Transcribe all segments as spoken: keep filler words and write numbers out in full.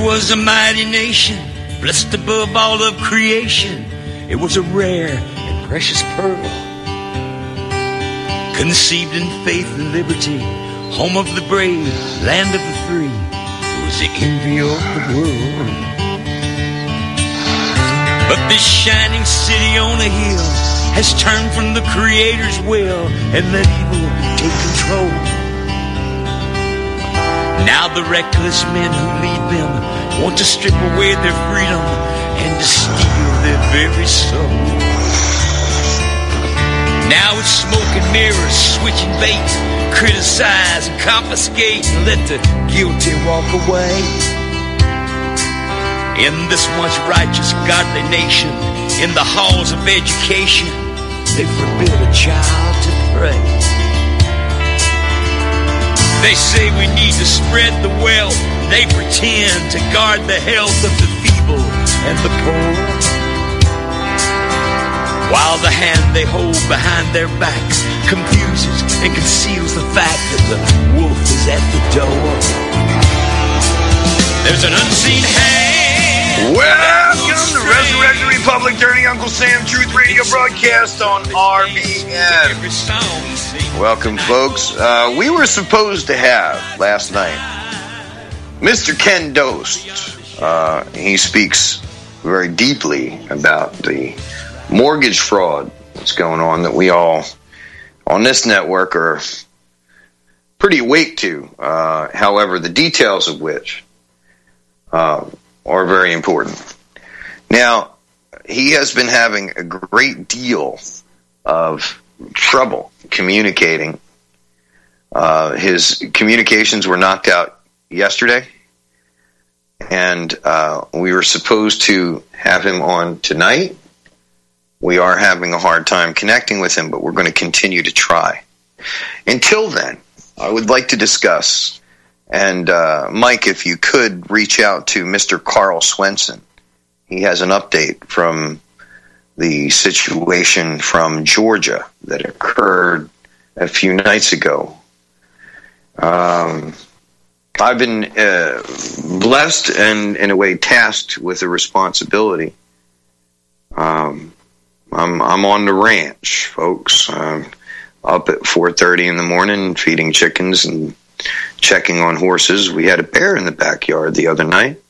was a mighty nation, blessed above all of creation. It was a rare and precious pearl, conceived in faith and liberty, home of the brave, land of the free. It was the envy of the world. But this shining city on a hill has turned from the Creator's will and let evil take control. Now the reckless men who lead them want to strip away their freedom and to steal their very soul. Now it's smoke and mirrors, switching bait, criticize and confiscate and let the guilty walk away. In this once righteous, godly nation, in the halls of education, they forbid a child to pray. They say we need to spread the wealth. They pretend to guard the health of the feeble and the poor, while the hand they hold behind their backs confuses and conceals the fact that the wolf is at the door. There's an unseen hand. Welcome to Resurrection Republic, Dirty Uncle Sam Truth Radio broadcast on R B N. Welcome, folks. Uh, we were supposed to have last night Mister Ken Dost. Uh, he speaks very deeply about the mortgage fraud that's going on that we all on this network are pretty awake to. Uh, however, the details of which uh, are very important. Now, he has been having a great deal of trouble communicating. Uh, his communications were knocked out yesterday, and uh, we were supposed to have him on tonight. We are having a hard time connecting with him, but we're going to continue to try. Until then, I would like to discuss, and uh, Mike, if you could reach out to Mister Carl Swenson. He has an update from the situation from Georgia that occurred a few nights ago. Um, I've been uh, blessed and, in a way, tasked with a responsibility. Um, I'm, I'm on the ranch, folks. I'm up at four thirty in the morning feeding chickens and checking on horses. We had a bear in the backyard the other night.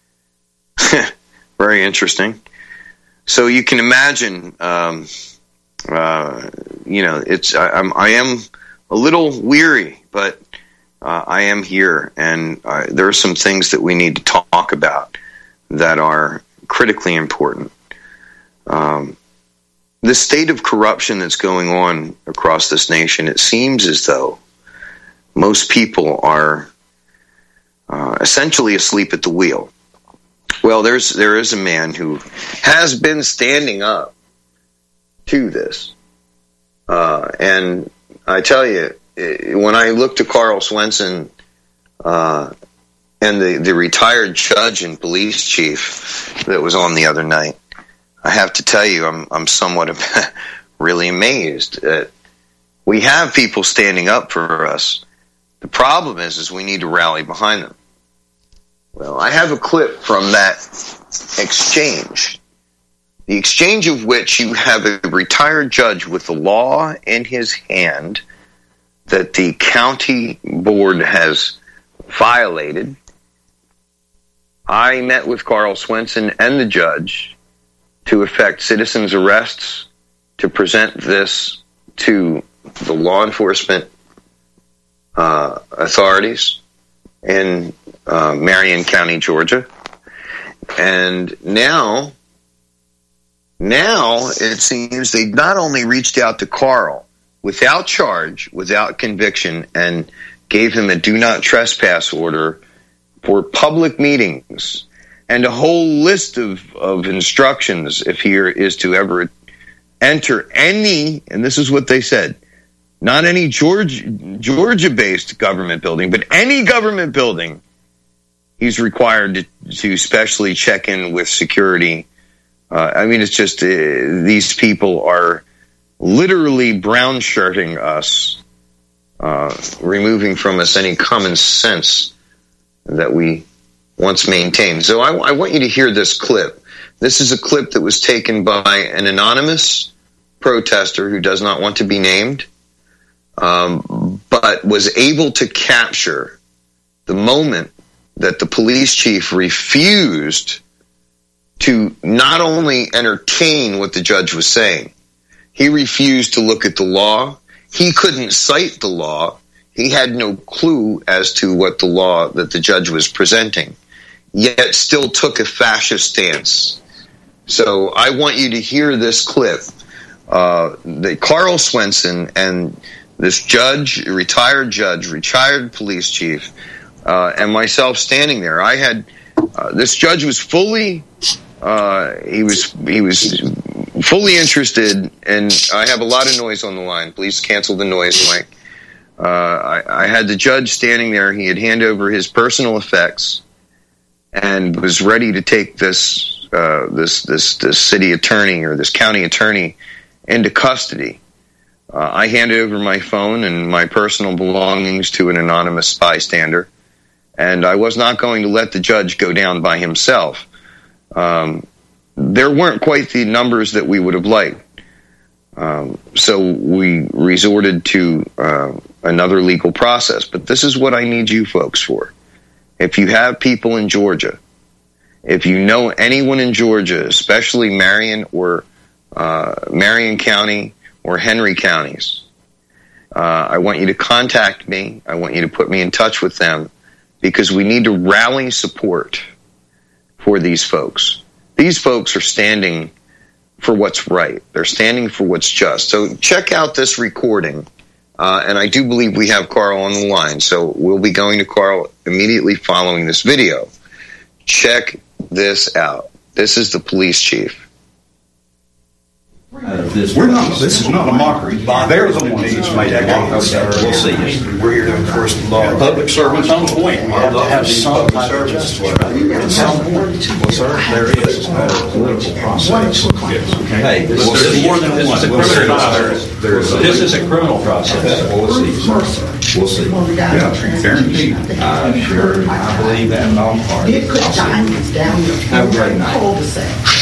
Very interesting. So you can imagine, um, uh, you know, it's I, I'm I am a little weary, but uh, I am here, and uh, there are some things that we need to talk about that are critically important. Um, the state of corruption that's going on across this nation, it seems as though most people are uh, essentially asleep at the wheel. Well, there's there is a man who has been standing up to this. Uh, and I tell you, when I look to Carl Swenson uh, and the, the retired judge and police chief that was on the other night, I have to tell you, I'm I'm somewhat really amazed that we have people standing up for us. The problem is, is we need to rally behind them. Well, I have a clip from that exchange, the exchange of which you have a retired judge with the law in his hand that the county board has violated. I met with Carl Swenson and the judge to effect citizens' arrests, to present this to the law enforcement uh, authorities in uh, Marion County, Georgia. And now, now it seems they not only reached out to Carl without charge, without conviction, and gave him a do not trespass order for public meetings and a whole list of, of instructions if he is to ever enter any, and this is what they said, not any Georgia, Georgia-based government building, but any government building, he's required to, to specially check in with security. Uh, I mean, it's just uh, these people are literally brown-shirting us, uh, removing from us any common sense that we once maintained. So I, I want you to hear this clip. This is a clip that was taken by an anonymous protester who does not want to be named, um, but was able to capture the moment that the police chief refused to not only entertain what the judge was saying, he refused to look at the law. He couldn't cite the law. He had no clue as to what the law that the judge was presenting, yet still took a fascist stance. So I want you to hear this clip. Uh, that Carl Swenson and this judge, retired judge, retired police chief, uh, and myself standing there. I had uh, this judge was fully uh, he was he was fully interested, and I have a lot of noise on the line. Please cancel the noise, Mike. Uh, I, I had the judge standing there. He had handed over his personal effects and was ready to take this uh, this this this city attorney or this county attorney into custody. Uh, I handed over my phone and my personal belongings to an anonymous bystander, and I was not going to let the judge go down by himself. Um, there weren't quite the numbers that we would have liked. Um, so we resorted to uh, another legal process. But this is what I need you folks for. If you have people in Georgia, if you know anyone in Georgia, especially Marion or uh, Marion County or Henry counties, uh, I want you to contact me. I want you to put me in touch with them, because we need to rally support for these folks. These folks are standing for what's right. They're standing for what's just. So check out this recording. Uh, and I do believe we have Carl on the line. So we'll be going to Carl immediately following this video. Check this out. This is the police chief. Uh, this We're not. This is not a mockery. They're the ones that's made it. Okay, we'll see. We're here to enforce the law. Public servants on point. We have to have some type of justice. At some point, well, sir, there is a political process. Okay, this is more than one. This is a criminal process. We'll see. We'll see. Yeah, guaranteed. I'm sure. I believe that in all parts. It put diamonds down your Have a great night. cul-de-sac.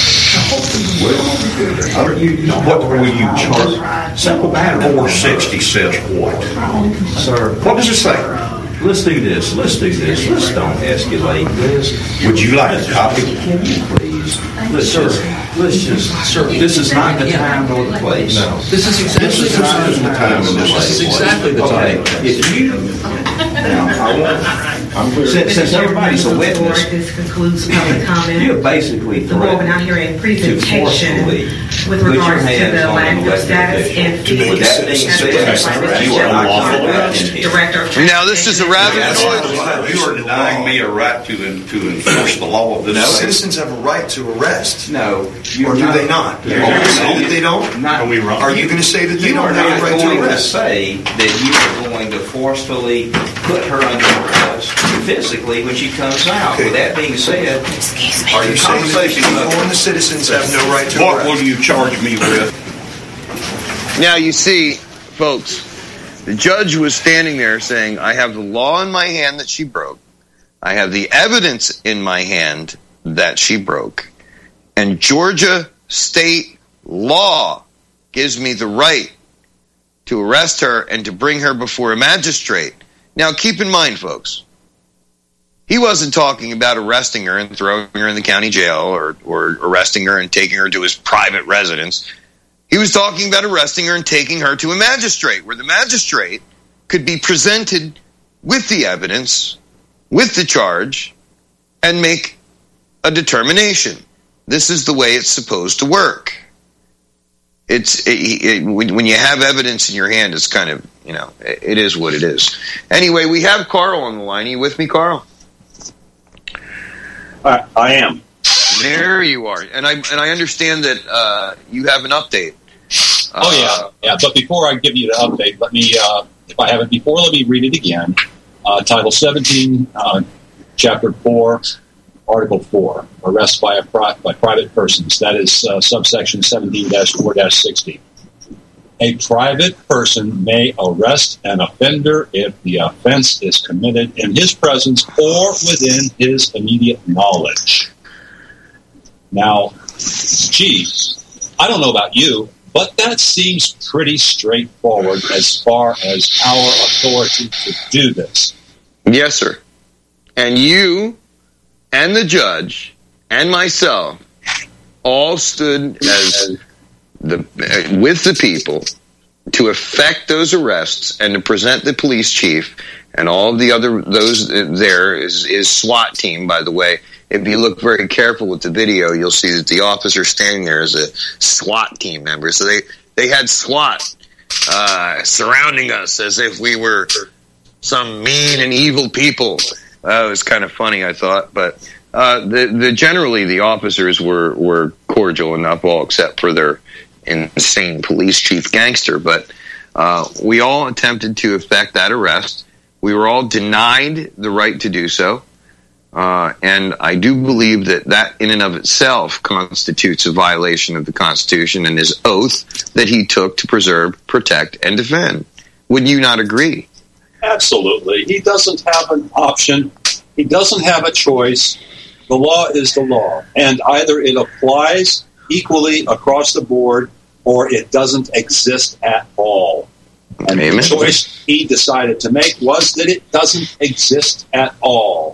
Well, you, what will you charge? Simple matter. four sixty says what? Sir, what does it say? Let's do this. Let's do this. Let's don't escalate this. Would you like a copy? Can you please? Let's just, let's just, sir, this is not the time nor the place. No. This is exactly this is not the time and the place. This is exactly the time. Okay. If you, now, I want, I'm since, since everybody's a witness, this concludes public comment. you're basically The board will now hear a presentation with regards to the landfill status and fee. With that being said, you are unlawful arrest. Director of Now, this is a rabbit hole. You are denying me a right to to enforce the law of the No, state. citizens have a right to arrest. No, Or do they not? Are you going to say that they don't? Not, Are we wrong? Are you going to say that they you don't are have not a right going to to arrest? say that you are going to forcefully put her under arrest physically when she comes out. Okay. With that being said, Are you saying that the people and the citizens have no right to what arrest? will you charge me with? Now, you see, folks, the judge was standing there saying, I have the law in my hand that she broke. I have the evidence in my hand that she broke. And Georgia state law gives me the right to arrest her and to bring her before a magistrate. Now, keep in mind, folks, he wasn't talking about arresting her and throwing her in the county jail or, or arresting her and taking her to his private residence. He was talking about arresting her and taking her to a magistrate, where the magistrate could be presented with the evidence, with the charge, and make a determination. This is the way it's supposed to work. It's it, it, when you have evidence in your hand, it's kind of, you know, it, it is what it is. Anyway, we have Carl on the line. Are you with me, Carl? I, I am. There you are, and I and I understand that uh, you have an update. Uh, Oh yeah, yeah. But before I give you the update, let me, uh, if I have it before, let me read it again. Uh, Title seventeen, uh, Chapter four, Article four: Arrest by a pri- by private persons. That is uh, subsection seventeen dash four dash sixty. A private person may arrest an offender if the offense is committed in his presence or within his immediate knowledge. Now, geez, I don't know about you, but that seems pretty straightforward as far as our authority to do this. Yes, sir. And you and the judge and myself all stood as the uh, with the people to effect those arrests and to present the police chief and all of the other those there is, is SWAT team, by the way. If you look very careful with the video, you'll see that the officer standing there is a SWAT team member. So they, they had SWAT uh, surrounding us as if we were some mean and evil people. That was kind of funny, I thought. But uh, the, the generally the officers were, were cordial enough, all except for their insane police chief gangster. But uh, we all attempted to effect that arrest. We were all denied the right to do so. Uh, and I do believe that that in and of itself constitutes a violation of the Constitution and his oath that he took to preserve, protect, and defend. Would you not agree? Absolutely. He doesn't have an option. He doesn't have a choice. The law is the law. And either it applies equally across the board or it doesn't exist at all. And Amen. The choice he decided to make was that it doesn't exist at all.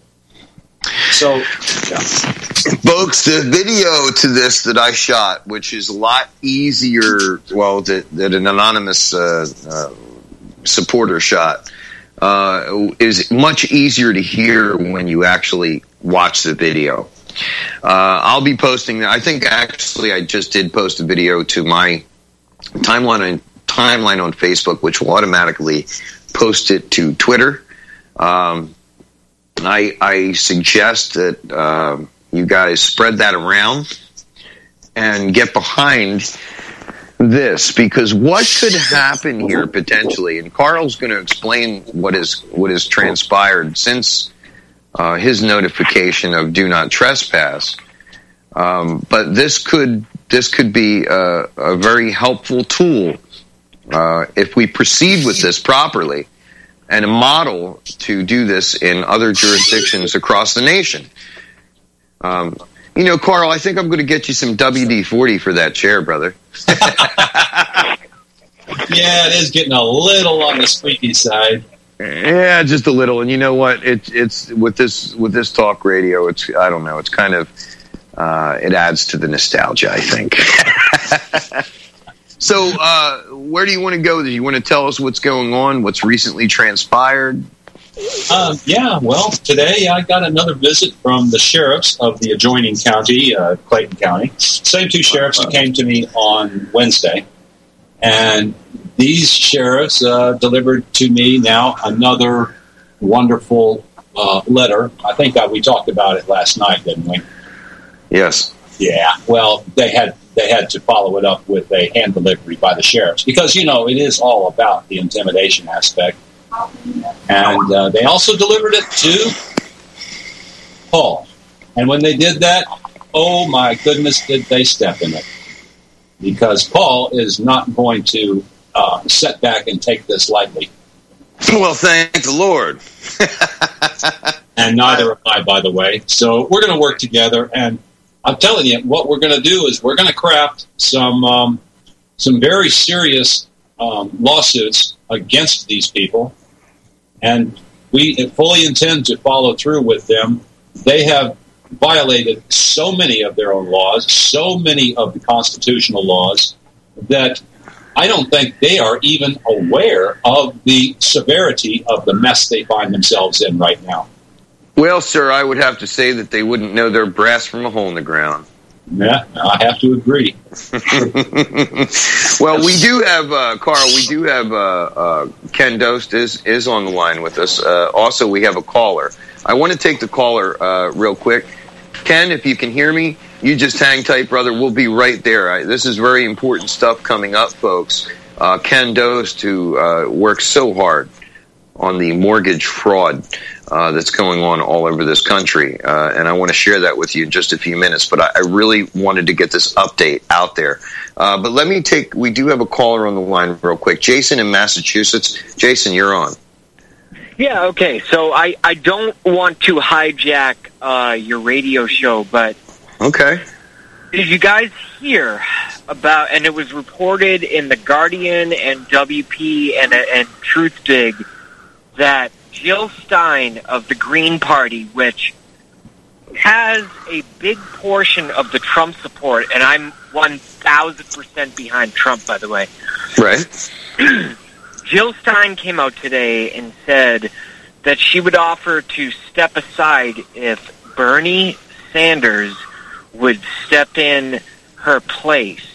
So, yeah. Folks, the video to this that I shot, which is a lot easier, well, that, that an anonymous uh, uh, supporter shot, uh, is much easier to hear when you actually watch the video. Uh, I'll be posting, I think actually I just did post a video to my timeline on, timeline on Facebook, which will automatically post it to Twitter. Um, I, I suggest that uh, you guys spread that around and get behind this, because what could happen here potentially, and Carl's going to explain what is what has transpired since uh, his notification of do not trespass. Um, but this could this could be a, a very helpful tool uh, if we proceed with this properly, and a model to do this in other jurisdictions across the nation. Um, you know, Carl, I think I'm going to get you some W D forty for that chair, brother. Yeah, it is getting a little on the squeaky side. Yeah, just a little. And you know what? It's it's with this with this talk radio. It's I don't know. It's kind of uh, it adds to the nostalgia, I think. So, uh, where do you want to go? Do you want to tell us what's going on? What's recently transpired? Uh, yeah, well, today I got another visit from the sheriffs of the adjoining county, uh, Clayton County. Same two sheriffs who came to me on Wednesday. And these sheriffs uh, delivered to me now another wonderful uh, letter. I think uh, we talked about it last night, didn't we? Yes. Yeah, well, they had they had to follow it up with a hand delivery by the sheriffs because, you know, it is all about the intimidation aspect. And uh, they also delivered it to Paul. And when they did that, oh my goodness, did they step in it. Because Paul is not going to uh, sit back and take this lightly. Well, thank the Lord. And neither am I, by the way. So we're going to work together. And I'm telling you, what we're going to do is we're going to craft some um, some very serious um, lawsuits against these people. And we fully intend to follow through with them. They have violated so many of their own laws, so many of the constitutional laws, that I don't think they are even aware of the severity of the mess they find themselves in right now. Well, sir, I would have to say that they wouldn't know their brass from a hole in the ground. Yeah, I have to agree. Well, we do have, uh, Carl, we do have uh, uh, Ken Dost is, is on the line with us. Uh, also, we have a caller. I want to take the caller uh, real quick. Ken, if you can hear me, you just hang tight, brother. We'll be right there. I, this is very important stuff coming up, folks. Uh, Ken Dost, who uh, works so hard on the mortgage fraud uh, that's going on all over this country. Uh, and I want to share that with you in just a few minutes. But I, I really wanted to get this update out there. Uh, but let me take, we do have a caller on the line real quick. Jason in Massachusetts. Jason, you're on. Yeah, okay. So I, I don't want to hijack uh, your radio show, but... Okay. Did you guys hear about, and it was reported in The Guardian and W P and, and Truthdig, that Jill Stein of the Green Party, which has a big portion of the Trump support, and I'm one thousand percent behind Trump, by the way. Right. Jill Stein came out today and said that she would offer to step aside if Bernie Sanders would step in her place.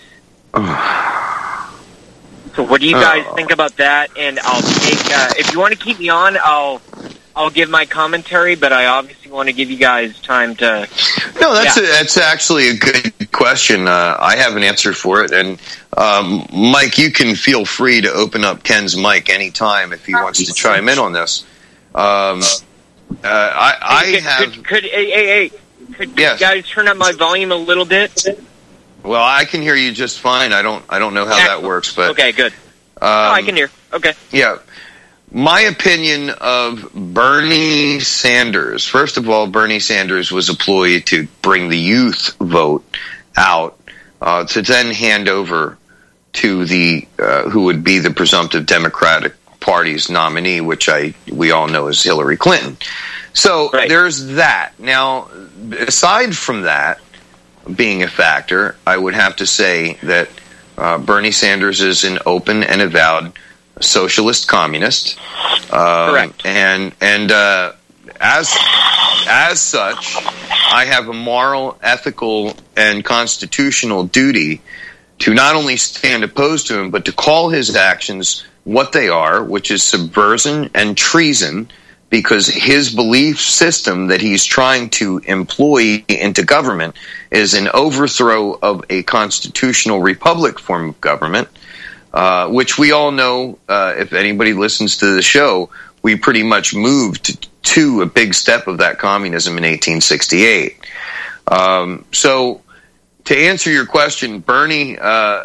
So what do you guys oh. think about that? And I'll take, uh, if you want to keep me on, I'll I'll give my commentary, but I obviously want to give you guys time to... No, that's yeah. a, that's actually a good question. Uh, I have an answer for it. And um, Mike, you can feel free to open up Ken's mic anytime if he wants to chime in on this. Um, uh, I, I hey, could, have... Could, could, hey, hey, hey, could yes. you guys turn up my volume a little bit? Well, I can hear you just fine. I don't I don't know how Excellent. that works, but... Okay, good. Um, oh, I can hear. Okay. Yeah. My opinion of Bernie Sanders, first of all, Bernie Sanders was a ploy to bring the youth vote out uh, to then hand over to the uh, who would be the presumptive Democratic Party's nominee, which I we all know is Hillary Clinton. So right. there's that. Now, aside from that being a factor, I would have to say that uh, Bernie Sanders is an open and avowed socialist communist, um, correct, and and uh, as as such, I have a moral, ethical, and constitutional duty to not only stand opposed to him, but to call his actions what they are, which is subversion and treason, because his belief system that he's trying to employ into government is an overthrow of a constitutional republic form of government. Uh, which we all know, uh, if anybody listens to the show, we pretty much moved to a big step of that communism in eighteen sixty-eight. Um, so, to answer your question, Bernie uh,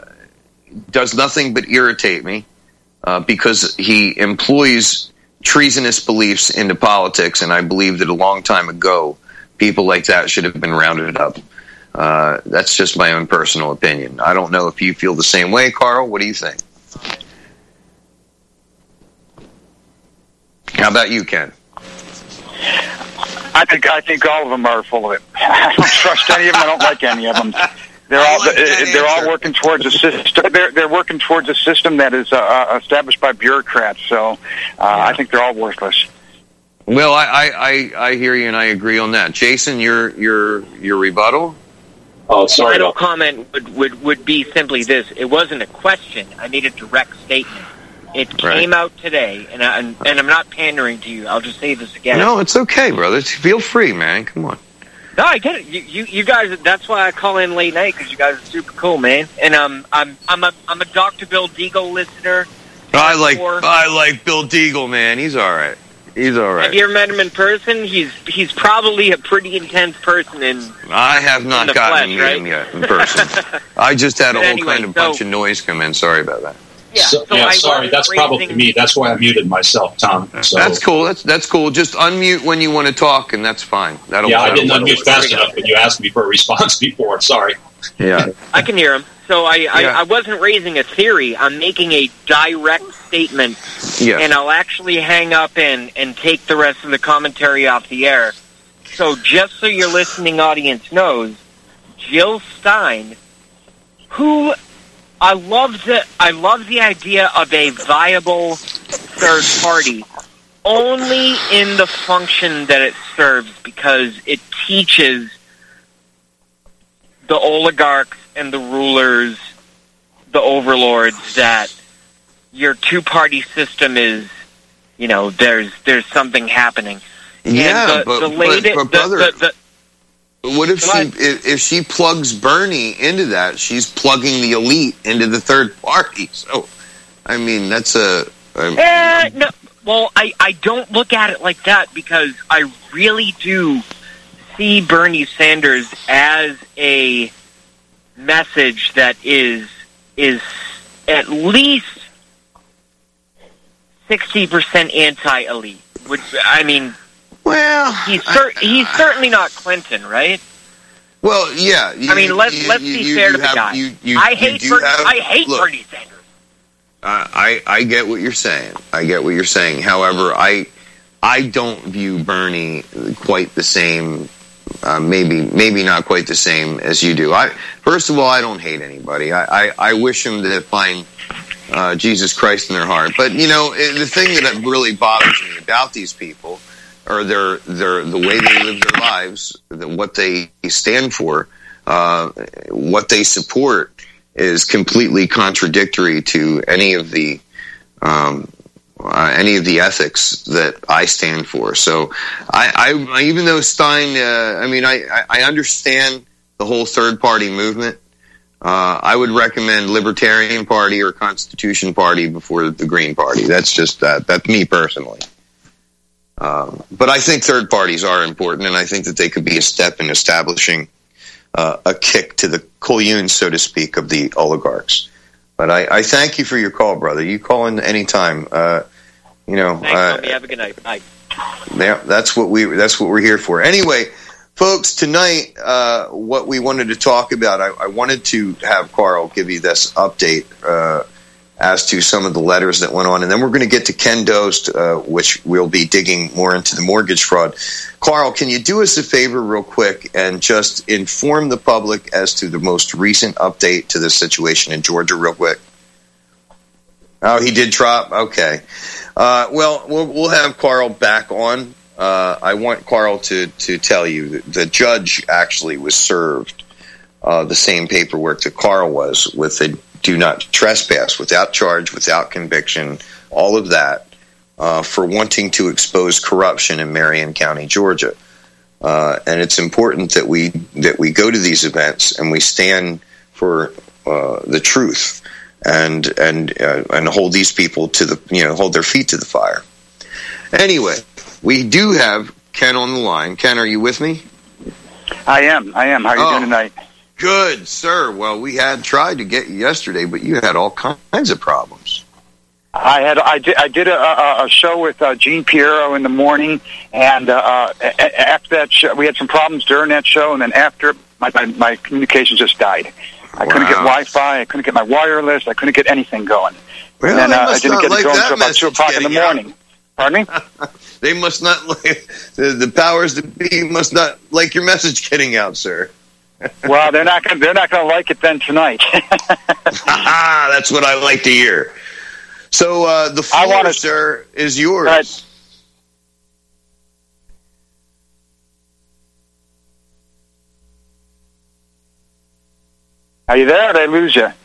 does nothing but irritate me uh, because he employs treasonous beliefs into politics, and I believe that a long time ago, people like that should have been rounded up. Uh, that's just my own personal opinion. I don't know if you feel the same way, Carl. What do you think? How about you, Ken? I think I think all of them are full of it. I don't trust any of them. I don't like any of them. They're all like they're all working towards a system. They're they're working towards a system that is uh, established by bureaucrats. So uh, yeah. I think they're all worthless. Well, I, I, I, I hear you and I agree on that. Jason, your your your rebuttal. Oh, sorry. My comment would, would, would be simply this. It wasn't a question. I made a direct statement. It came right. out today, and, I, and I'm not pandering to you. I'll just say this again. No, it's okay, brother. Feel free, man. Come on. No, I get it. You, you, you guys. That's why I call in late night, because you guys are super cool, man. And um, I'm I'm a I'm a Doctor Bill Deagle listener. I like I like Bill Deagle, man. He's all right. He's all right. Have you ever met him in person? He's he's probably a pretty intense person in. I have not gotten to meet right? him yet in person. I just had a whole anyway, kind of so, bunch of noise come in. Sorry about that. Yeah, so, so yeah I sorry, that's raising... probably me. That's why I muted myself, Tom. So. That's cool. That's that's cool. Just unmute when you want to talk, and that's fine. That'll, yeah, that'll, I didn't that'll unmute work. fast enough, but you asked me for a response before. Sorry. Yeah, I can hear him. So I, I, yeah. I wasn't raising a theory. I'm making a direct statement, yes. and I'll actually hang up and, and take the rest of the commentary off the air. So just so your listening audience knows, Jill Stein, who I love the I love the idea of a viable third party, only in the function that it serves, because it teaches the oligarchs and the rulers, the overlords, that your two-party system is, you know, there's there's something happening. Yeah, the, but, the lady, but, but brother, the, the, the, what if she if, if she plugs Bernie into that? She's plugging the elite into the third party. So, I mean, that's a. a eh, no, Well, I, I don't look at it like that because I really do see Bernie Sanders as a message that is is at least sixty percent anti-elite. Which, I mean, well, he's cer- he's certainly not Clinton, right? Well, yeah. You, I mean, let's you, let's you, be you, fair you to the have, guy. You, you, I hate Bernie. Have, I hate look, Bernie Sanders. Uh, I I get what you're saying. I get what you're saying. However, I I don't view Bernie quite the same. Uh, maybe maybe not quite the same as you do. I first of all, I don't hate anybody. I I, I wish them to find uh, Jesus Christ in their heart. But you know, the thing that really bothers me about these people are their their the way they live their lives, the, what they stand for, uh, what they support is completely contradictory to any of the um, uh, any of the ethics that I stand for. So, I, I even though Stein, uh, I mean, I, I understand the whole third party movement. Uh, I would recommend Libertarian Party or Constitution Party before the Green Party. That's just that. That's me personally. Um, but I think third parties are important, and I think that they could be a step in establishing Uh, a kick to the colyun, so to speak, of the oligarchs. But I, I thank you for your call, brother. You call in any time. Uh, you know, Thanks, uh, Tommy. Have a good night. Bye. Yeah, that's what we that's what we're here for. Anyway, folks, tonight, uh, what we wanted to talk about, I, I wanted to have Carl give you this update uh, as to some of the letters that went on, and then we're going to get to Ken Dost, uh, which we'll be digging more into the mortgage fraud. Carl, can you do us a favor real quick and just inform the public as to the most recent update to this situation in Georgia real quick? Oh, he did drop? Okay. Uh, well, well, we'll have Carl back on. Uh, I want Carl to, to tell you that the judge actually was served uh, the same paperwork that Carl was with a do not trespass, without charge, without conviction, all of that. Uh, for wanting to expose corruption in Marion County, Georgia, uh, and it's important that we that we go to these events and we stand for uh, the truth and and uh, and hold these people to the you know hold their feet to the fire. Anyway, we do have Ken on the line. Ken, are you with me? I am. I am. How are you oh, doing tonight? Good, sir. Well, we had tried to get you yesterday, but you had all kinds of problems. I had I did I did a, a, a show with uh, Gene Piero in the morning, and uh, after that show, we had some problems during that show, and then after my my, my communication just died. I wow. couldn't get Wi-Fi, I couldn't get my wireless, I couldn't get anything going. Well, and then uh, I didn't get like it going until about two o'clock in the morning. Out. Pardon me? They must not like the, the powers that be must not like your message getting out, sir. Well, they're not gonna, they're not going to like it then tonight. That's what I like to hear. So uh, the floor, wanna, sir, is yours. Uh, Are you there? Or did I lose you?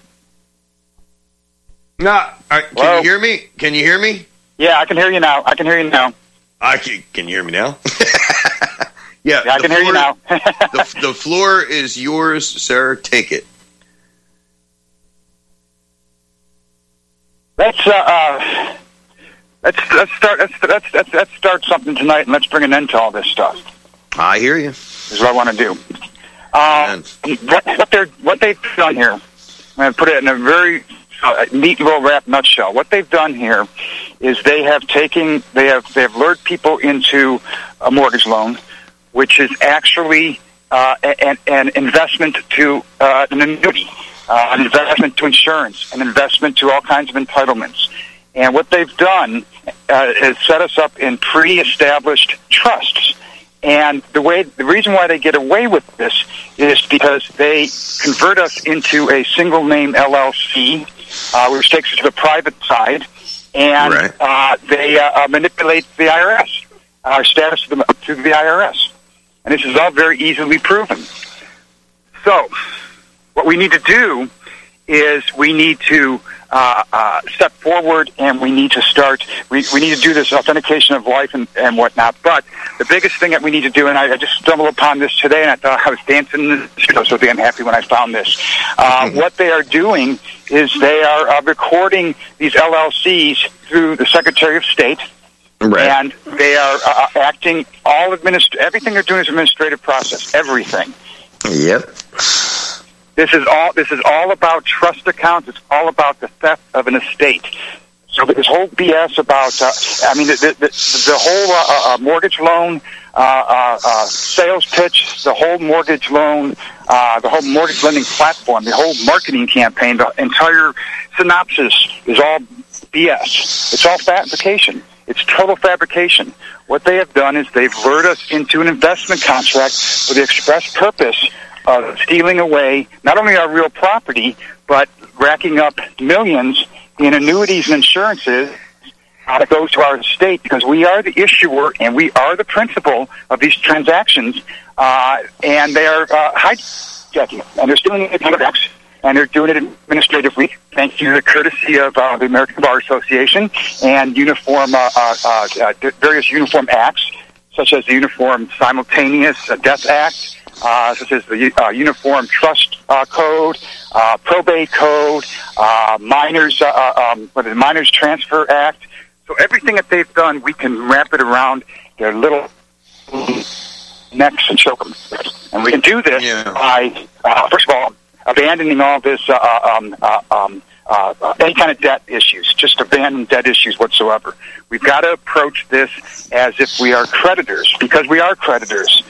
No. Right, can Hello? you hear me? Can you hear me? Yeah, I can hear you now. I can hear you now. I can, can you hear me now? yeah, yeah, I can floor, hear you now. the, the floor is yours, sir. Take it. Let's uh, uh, let's let's start let's, let's let's let's start something tonight, and let's bring an end to all this stuff. I hear you. This is what I want to do. Uh, what, what they're what they've done here, I'm going to put it in a very uh, neat little wrap nutshell. What they've done here is they have taken they have they have lured people into a mortgage loan, which is actually uh, an, an investment to uh, an annuity. Uh, an investment to insurance, an investment to all kinds of entitlements. And what they've done uh, is set us up in pre-established trusts. And the way, the reason why they get away with this is because they convert us into a single name L L C, uh, which takes us to the private side, and right. uh, they uh, manipulate the I R S, our status to the, to the I R S. And this is all very easily proven. So, what we need to do is we need to uh, uh, step forward, and we need to start, we, we need to do this authentication of life and, and whatnot. But the biggest thing that we need to do, and I, I just stumbled upon this today, and I thought I was dancing in the studio, so damn happy when I found this. Uh, mm-hmm. What they are doing is they are uh, recording these L L Cs through the Secretary of State, Right. And they are uh, acting all administ- everything they're doing is administrative process. Everything. Yep. This is all. This is all about trust accounts. It's all about the theft of an estate. So this whole B S about, uh, I mean, the, the, the, the whole uh, uh, mortgage loan uh, uh, uh, sales pitch, the whole mortgage loan, uh, the whole mortgage lending platform, the whole marketing campaign, the entire synopsis is all B S. It's all fabrication. It's total fabrication. What they have done is they've lured us into an investment contract for the express purpose of stealing away not only our real property, but racking up millions in annuities and insurances uh, that goes to our estate, because we are the issuer and we are the principal of these transactions, uh, and they are uh, hijacking it, and they're stealing it out of X, and they're doing it administratively, thanks to the courtesy of uh, the American Bar Association and uniform uh, uh, uh, various uniform acts, such as the Uniform Simultaneous Death Act, Uh, such as the uh, Uniform Trust uh, Code, uh, Probate Code, uh, Minors, uh, um, what is it, Minors Transfer Act. So everything that they've done, we can wrap it around their little necks and choke them. And we can do this yeah. by, uh, first of all, abandoning all this, uh, um, uh, um, uh, uh, any kind of debt issues, just abandon debt issues whatsoever. We've got to approach this as if we are creditors, because we are creditors.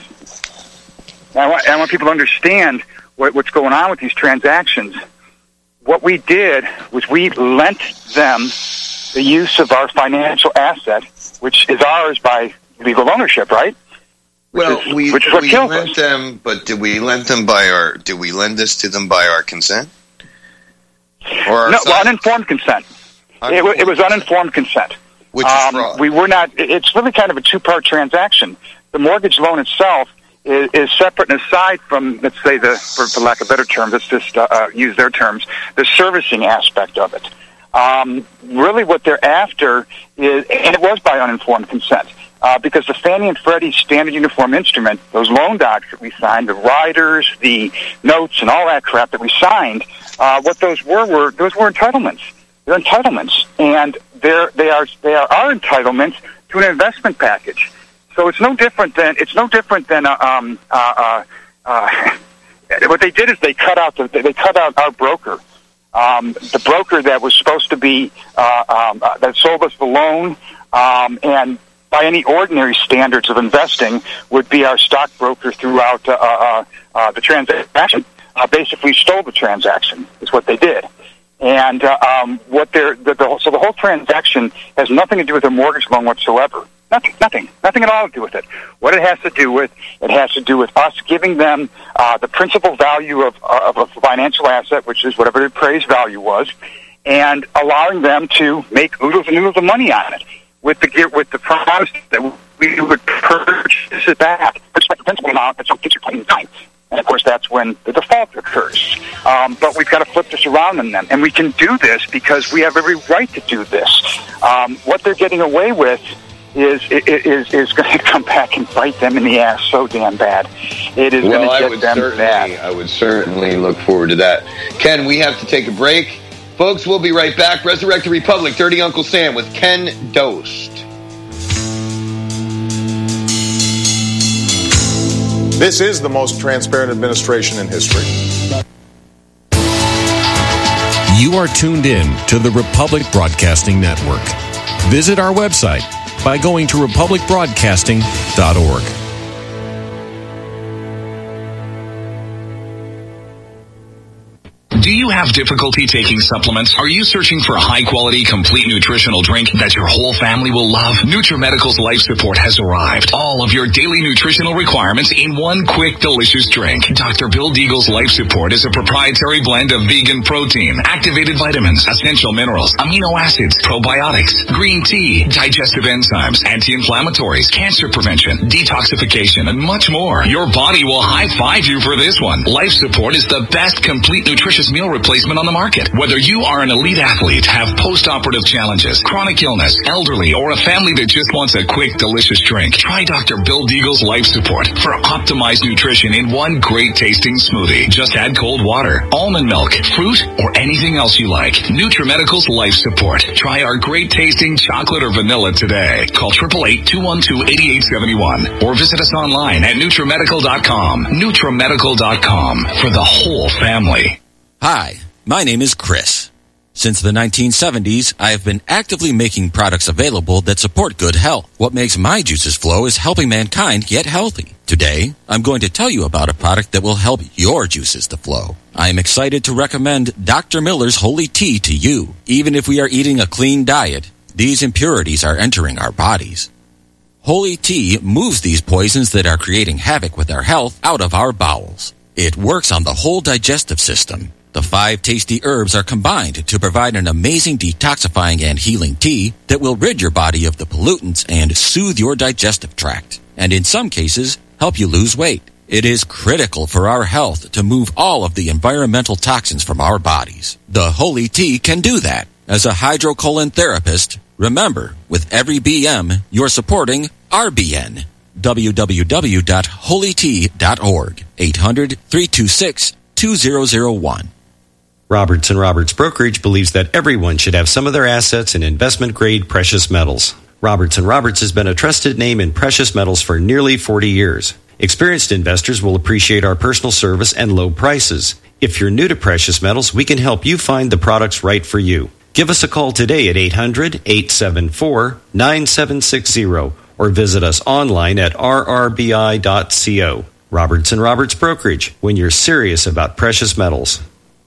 I want, I want people to understand what, what's going on with these transactions. What we did was we lent them the use of our financial asset, which is ours by legal ownership, right? Which well, is, we, which is what we kills lent us. them, but did we lend them by our? Did we lend this to them by our consent? Or our no, well, uninformed consent. Uninformed it, it was uninformed consent. Which um, is fraud. We were not. It's really kind of a two-part transaction. The mortgage loan itself is, is separate and aside from, let's say, the for, for lack of better terms, let's just uh, uh, use their terms, the servicing aspect of it. Um, really, what they're after is, and it was by uninformed consent. Uh, because the Fannie and Freddie standard uniform instrument, those loan docs that we signed, the riders, the notes, and all that crap that we signed, uh, what those were were those were entitlements. They're entitlements, and they're they are they are our entitlements to an investment package. So it's no different than it's no different than uh, um uh, uh, uh what they did is they cut out the they cut out our broker, um, the broker that was supposed to be uh, um, uh, that sold us the loan, um, and by any ordinary standards of investing, would be our stockbroker throughout uh, uh, uh, the transaction. Uh, basically, stole the transaction is what they did, and uh, um, what they're the, the, so the whole transaction has nothing to do with a mortgage loan whatsoever. Nothing, nothing, nothing at all to do with it. What it has to do with, it has to do with us giving them uh, the principal value of, of a financial asset, which is whatever the appraised value was, and allowing them to make oodles and oodles of money on it. With the with the promise that we would purchase it back, purchase the principal amount at some future point in time, and of course that's when the default occurs. Um, but we've got to flip this around on them, and we can do this because we have every right to do this. Um, what they're getting away with is is is going to come back and bite them in the ass so damn bad. It is well, going to get them bad. I would certainly look forward to that. Ken, we have to take a break. Folks, we'll be right back. Resurrected Republic, Dirty Uncle Sam with Ken Dost. This is the most transparent administration in history. You are tuned in to the Republic Broadcasting Network. Visit our website by going to republic broadcasting dot org. Do you have difficulty taking supplements? Are you searching for a high-quality, complete nutritional drink that your whole family will love? NutriMedical's Life Support has arrived. All of your daily nutritional requirements in one quick, delicious drink. Doctor Bill Deagle's Life Support is a proprietary blend of vegan protein, activated vitamins, essential minerals, amino acids, probiotics, green tea, digestive enzymes, anti-inflammatories, cancer prevention, detoxification, and much more. Your body will high-five you for this one. Life Support is the best complete nutritious best meal replacement on the market. Whether you are an elite athlete, have post-operative challenges, chronic illness, elderly, or a family that just wants a quick, delicious drink, try Doctor Bill Deagle's Life Support for optimized nutrition in one great tasting smoothie. Just add cold water, almond milk, fruit, or anything else you like. NutriMedical's Life Support. Try our great tasting chocolate or vanilla today. Call eight eight eight, two one two, eight eight seven one or visit us online at NutriMedical dot com. NutriMedical dot com for the whole family. Hi, my name is Chris. Since the nineteen seventies, I have been actively making products available that support good health. What makes my juices flow is helping mankind get healthy. Today, I'm going to tell you about a product that will help your juices to flow. I am excited to recommend Doctor Miller's Holy Tea to you. Even if we are eating a clean diet, these impurities are entering our bodies. Holy Tea moves these poisons that are creating havoc with our health out of our bowels. It works on the whole digestive system. The five tasty herbs are combined to provide an amazing detoxifying and healing tea that will rid your body of the pollutants and soothe your digestive tract, and in some cases, help you lose weight. It is critical for our health to move all of the environmental toxins from our bodies. The Holy Tea can do that. As a hydrocolon therapist, remember, with every B M, you're supporting R B N. w w w dot holy tea dot org. eight hundred, three two six, two zero zero one. Roberts and Roberts Brokerage believes that everyone should have some of their assets in investment-grade precious metals. Roberts and Roberts has been a trusted name in precious metals for nearly forty years. Experienced investors will appreciate our personal service and low prices. If you're new to precious metals, we can help you find the products right for you. Give us a call today at eight hundred, eight seven four, nine seven six zero or visit us online at r r b i dot co. Roberts and Roberts Brokerage, when you're serious about precious metals.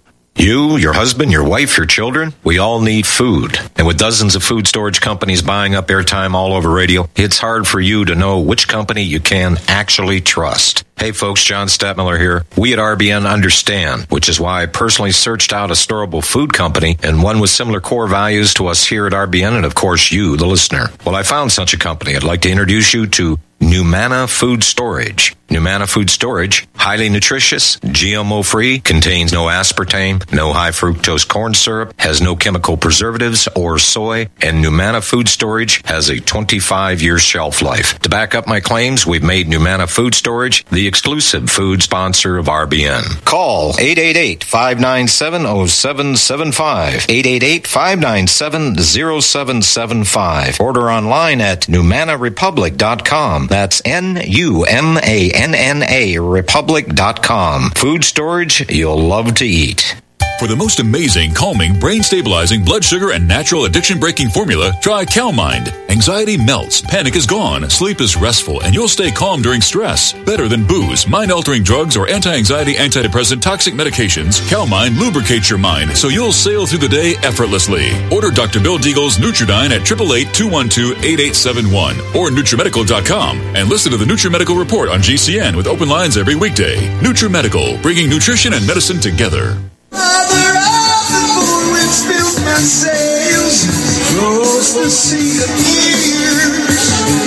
You, your husband, your wife, your children, we all need food. And with dozens of food storage companies buying up airtime all over radio, it's hard for you to know which company you can actually trust. Hey folks, John Stadtmiller here. We at R B N understand, which is why I personally searched out a storable food company and one with similar core values to us here at R B N and of course you, the listener. Well, I found such a company. I'd like to introduce you to Numana Food Storage. Numana Food Storage, highly nutritious, G M O-free, contains no aspartame, no high fructose corn syrup, has no chemical preservatives or soy, and Numana Food Storage has a twenty-five year shelf life. To back up my claims, we've made Numana Food Storage the exclusive food sponsor of R B N. Call eight eight eight, five nine seven, zero seven seven five, eight eight eight, five nine seven, zero seven seven five. Order online at numana republic dot com. That's N U M A N N A republic dot com. Food storage you'll love to eat. For the most amazing, calming, brain-stabilizing, blood sugar, and natural addiction-breaking formula, try CalMind. Anxiety melts, panic is gone, sleep is restful, and you'll stay calm during stress. Better than booze, mind-altering drugs, or anti-anxiety, antidepressant, toxic medications, CalMind lubricates your mind so you'll sail through the day effortlessly. Order Doctor Bill Deagle's Nutridyne at eight eight eight, two one two, eight eight seven one or NutriMedical dot com and listen to the NutriMedical Report on G C N with open lines every weekday. NutriMedical, bringing nutrition and medicine together. Mother of the moon, which fills my sails, close the sea of years,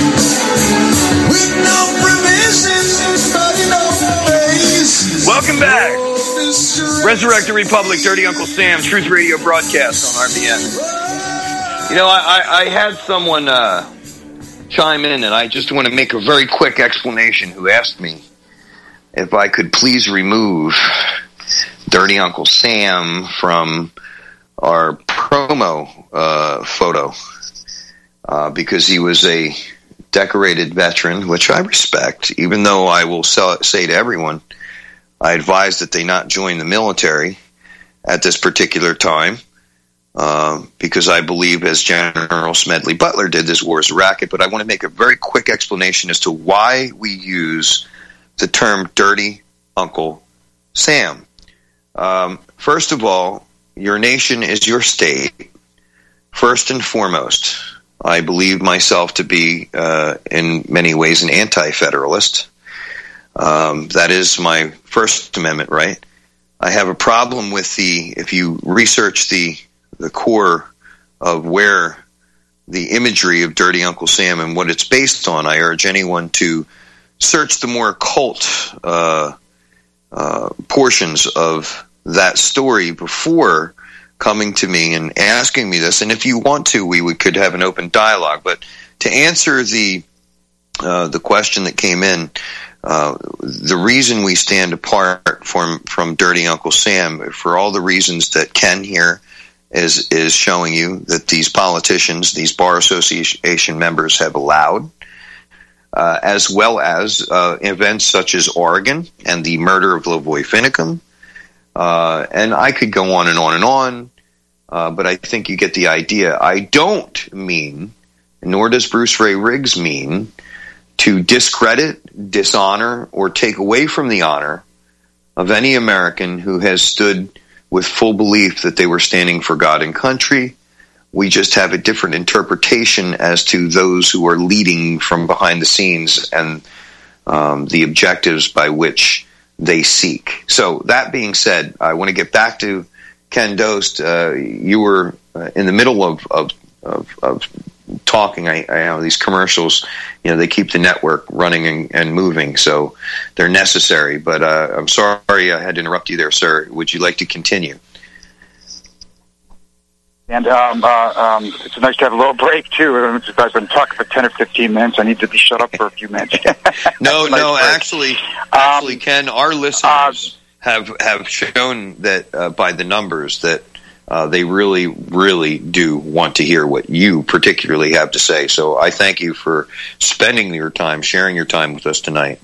with no permission, but no face. Welcome back. Resurrect the Republic, Dirty Uncle Sam, Truth Radio broadcast on R B N. You know, I, I, I had someone uh, chime in, and I just want to make a very quick explanation, who asked me if I could please remove Dirty Uncle Sam from our promo uh, photo uh, because he was a decorated veteran, which I respect, even though I will sell, say to everyone, I advise that they not join the military at this particular time uh, because I believe, as General Smedley Butler did, this war is a racket. But I want to make a very quick explanation as to why we use the term Dirty Uncle Sam. Um, first of all, your nation is your state. First and foremost, I believe myself to be, uh, in many ways, an anti-federalist. Um, that is my First Amendment right. I have a problem with the, if you research the, the core of where the imagery of Dirty Uncle Sam and what it's based on, I urge anyone to search the more occult, uh, Uh, portions of that story before coming to me and asking me this. And if you want to, we would, could have an open dialogue. But to answer the uh, the question that came in, uh, the reason we stand apart from from Dirty Uncle Sam, for all the reasons that Ken here is is showing you, that these politicians, these Bar Association members have allowed, uh, as well as uh, events such as Oregon and the murder of Lavoy Finicum. Uh, and I could go on and on and on, uh, but I think you get the idea. I don't mean, nor does Bruce Ray Riggs mean, to discredit, dishonor, or take away from the honor of any American who has stood with full belief that they were standing for God and country. We just have a different interpretation as to those who are leading from behind the scenes and um, the objectives by which they seek. So that being said, I want to get back to Ken Dost. Uh, you were uh, in the middle of of, of, of talking. I, I know these commercials, you know, they keep the network running and, and moving, so they're necessary. But uh, I'm sorry I had to interrupt you there, sir. Would you like to continue? And um, uh, um, it's nice to have a little break, too. I've been talking for ten or fifteen minutes. I need to be shut up for a few minutes. no, nice no, break. actually, actually, um, Ken, our listeners uh, have, have shown that uh, by the numbers that uh, they really, really do want to hear what you particularly have to say. So I thank you for spending your time, sharing your time with us tonight.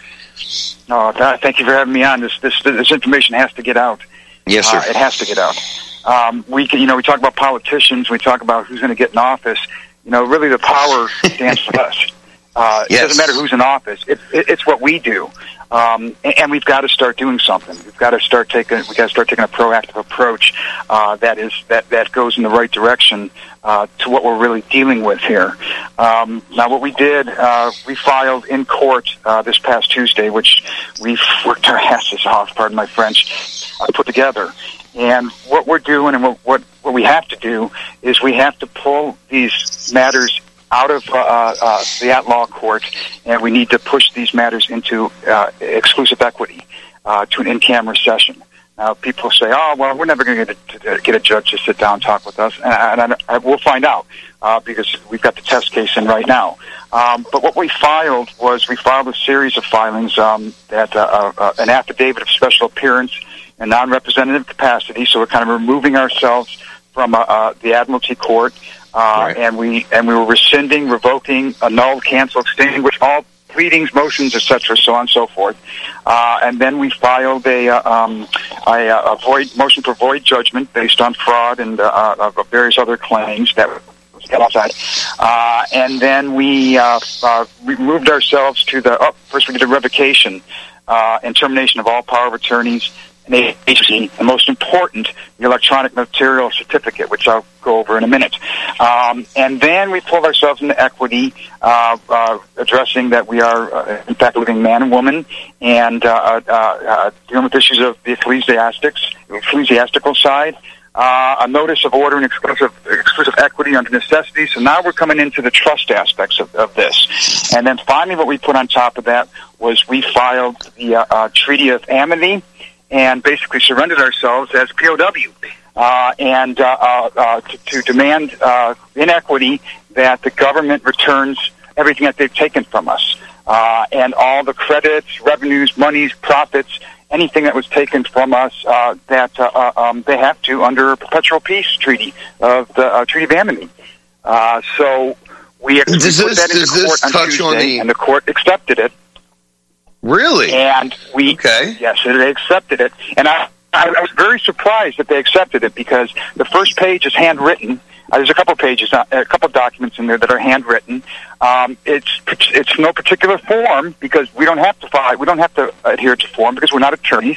No, thank you for having me on. This, this, this information has to get out. Yes, sir. Uh, it has to get out. Um, we can, you know, we talk about politicians. We talk about who's going to get in office. You know, really, the power stands with us. Uh, yes. It doesn't matter who's in office. It, it, it's what we do, um, and, and we've got to start doing something. We've got to start taking. We've got to start taking a proactive approach uh, that is that that goes in the right direction uh, to what we're really dealing with here. Um, now, what we did, uh, we filed in court uh, this past Tuesday, which we've worked our asses off. Pardon my French. Uh, put together. And what we're doing and what, what, what we have to do is we have to pull these matters out of uh, uh, the at-law court, and we need to push these matters into uh, exclusive equity uh, to an in-camera session. Now, people say, oh, well, we're never going to get a judge to sit down and talk with us. And, and I, I, we'll find out uh, because we've got the test case in right now. Um, but what we filed was we filed a series of filings um, that uh, uh, an affidavit of special appearance in non-representative capacity, so we're kind of removing ourselves from uh, uh, the Admiralty Court, uh, right. and we and we were rescinding, revoking, annul, cancel, extinguish all pleadings, motions, et cetera, so on and so forth. Uh, and then we filed a, uh, um, a, a void motion for void judgment based on fraud and uh, uh, various other claims that got outside. Uh, and then we uh, uh, removed ourselves to the. Oh, first we did a revocation uh, and termination of all power of attorneys. Agency, and most important, the electronic material certificate, which I'll go over in a minute. Um, and then we pulled ourselves into equity, uh, uh, addressing that we are, uh, in fact, a living man and woman, and uh, uh, uh, dealing with issues of the ecclesiastics, ecclesiastical side, uh, a notice of order and exclusive, exclusive equity under necessity. So now we're coming into the trust aspects of, of this. And then finally what we put on top of that was we filed the uh, uh, Treaty of Amity, and basically surrendered ourselves as P O W, uh, and uh, uh, uh, to, to demand uh, in equity that the government returns everything that they've taken from us, uh, and all the credits, revenues, monies, profits, anything that was taken from us uh, that uh, uh, um, they have to under a perpetual peace treaty of the uh, Treaty of Amity. Uh, so we, ex- does we put this, that into court on Tuesday, on the... and the court accepted it. Really? And we, okay. yes, they accepted it. And I, I, I was very surprised that they accepted it because the first page is handwritten. Uh, there's a couple pages, uh, a couple documents in there that are handwritten. Um, it's it's no particular form because we don't have to file. We don't have to adhere to form because we're not attorneys.